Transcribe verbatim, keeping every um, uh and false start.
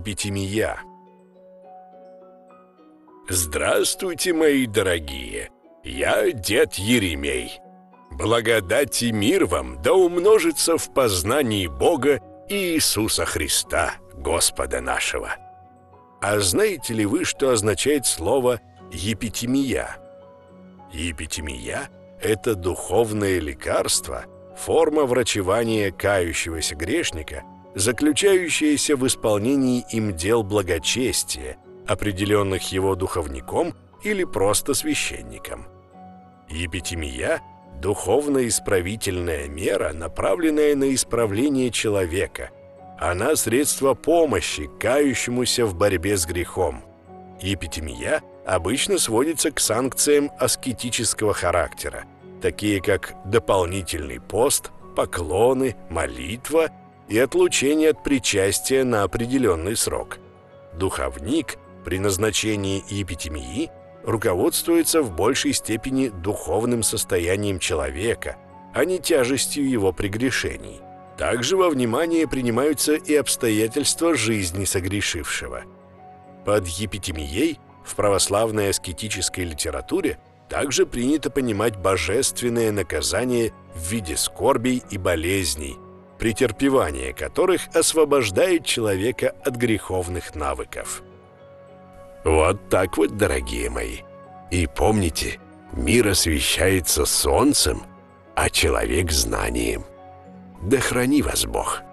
Епитимия. Здравствуйте, мои дорогие! Я дед Еремей. Благодать и мир вам да умножится в познании Бога и Иисуса Христа, Господа нашего. А знаете ли вы, что означает слово «епитимия»? Епитимия – это духовное лекарство, форма врачевания кающегося грешника, заключающаяся в исполнении им дел благочестия, определенных его духовником или просто священником. Епитимия – духовно-исправительная мера, направленная на исправление человека. Она – средство помощи кающемуся в борьбе с грехом. Епитимия обычно сводится к санкциям аскетического характера, такие как дополнительный пост, поклоны, молитва и отлучение от причастия на определенный срок. Духовник при назначении епитимии руководствуется в большей степени духовным состоянием человека, а не тяжестью его прегрешений. Также во внимание принимаются и обстоятельства жизни согрешившего. Под епитимией в православной аскетической литературе также принято понимать божественное наказание в виде скорбей и болезней, претерпевание которых освобождает человека от греховных навыков. Вот так вот, дорогие мои. И помните, мир освещается солнцем, а человек знанием. Да храни вас Бог!